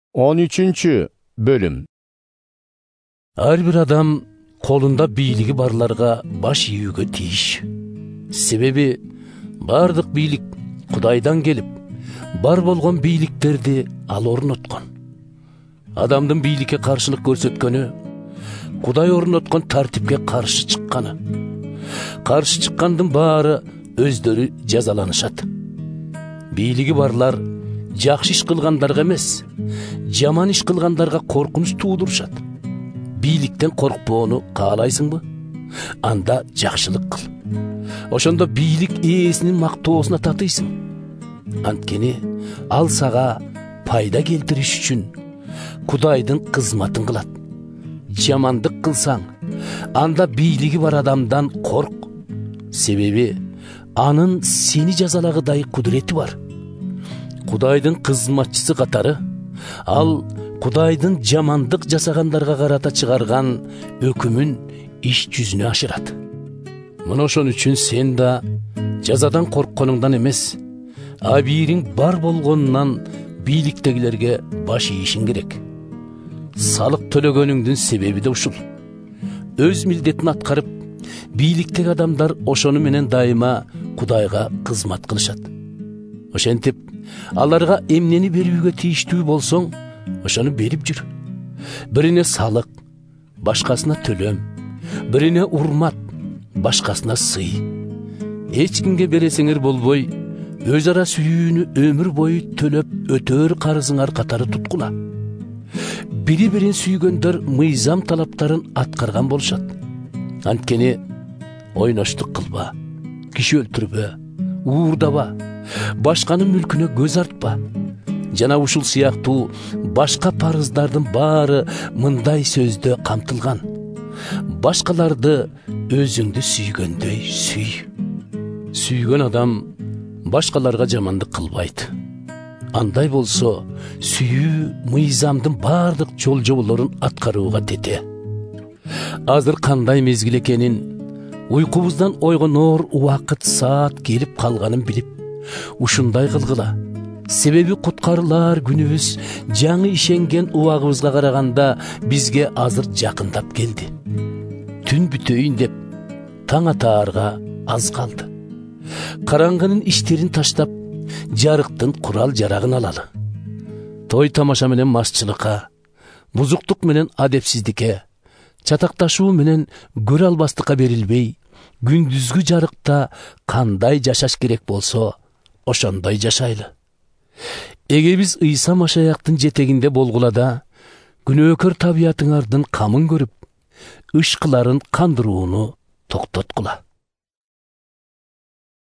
13 bölüm. Ар бир адам колунда бийлиги барларга баш ийүүгө тийиш. Себеби бардык бийлик Кудайдан келип, бар болгон бийликтерди ал орноткон. Адамдын бийликке каршылык көрсөткөнү Кудай орноткон тартипке каршы чыкканы. Каршы чыккандын баары өздөрү жазаланышат. Бийлиги барлар жакшы иш кылгандарга эмес, жаман иш кылгандарга коркунуч туудурушат. Бийликтен коркпоону каалайсыңбы? Анда жакшылык кыл. Ошондо бийлик ээсинин мактоосуна татыйсың. Анткени ал сага пайда келтириш үчүн Кудайдын кызматын кылат. Жамандык кылсаң, анда бийлиги бар адамдан корк. Себеби анын сени жазалагыдай кудурети бар. Кудайдын кызматчысы катары ал Кудайдын жамандык жасагандарга карата чыгарган өкүмүн иш жүзүнө ашырат. Мына ошон үчүн сен да жазадан коркконуңдан эмес, абийириң бар болгонунан бийликтегилерге баш ийишиң керек. Салык төлөгөнүңдүн себеби да ушул. Өз милдетин аткарып, бийликтеги адамдар ошону менен дайыма Кудайга кызмат кылышат. Ошентип, аларга эмнени берүүгө тийиштүү болсоң, ошону берип жүр. Бирине салык, башкасына төлөм, бирине урмат, башкасына сый. Эч кимге бересиңер болбой, өз ара сүйүүнү өмүр бою төлөп өтөр карызыңар катары туткула. Бири-бирин сүйгөндөр мыйзам талаптарын аткарган болушат. Анткени ойноштук кылба, киши өлтүрбө, уурдаба, башканын мүлкүнө көз артпа. Жана ушул сыяктуу башка парыздардын баары мындай сөздө камтылган: башкаларды өзүңдү сүйгөндөй сүй. Сүйгөн адам башкаларга жамандык кылбайт. Андай болсо, сүйүү мыйзамдын бардык жол жоболорун аткарууга тете. Азыр кандай мезгил экенин, уйкубуздан ойгоноор убакыт саат келип калганын билип, ушундай кылгыла. Себеби куткарылар күнүбүз жаңы ишенген убагыбызга караганда бизге азыр жакындап келди. Түн бүтөйүн деп таң атаарга аз калды. Караңгынын иштерин таштап, жарыктын курал жарагын алалы. Той тамаша менен мазчылыкка, бузуктук менен адепсиздикке, чатакташуу менен көрө албастыкка берилбей, күндүзгү жарыкта кандай жашаш керек болсо, ошондой жашайлы. Эге биз Ыйса Машаяктын жетегинде болгула да, күнөөкөр табиятыңардын камын көрүп, ышкыларын кандырууну токтоткула.